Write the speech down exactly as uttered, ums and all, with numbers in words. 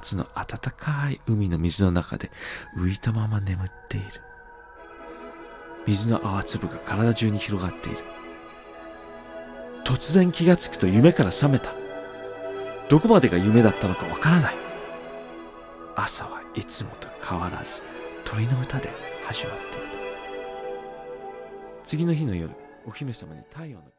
夏の暖かい海の水の中で浮いたまま眠っている。水の泡粒が体中に広がっている。突然気がつくと夢から覚めた。どこまでが夢だったのかわからない。朝はいつもと変わらず鳥の歌で始まっていた。次の日の夜、お姫様に太陽の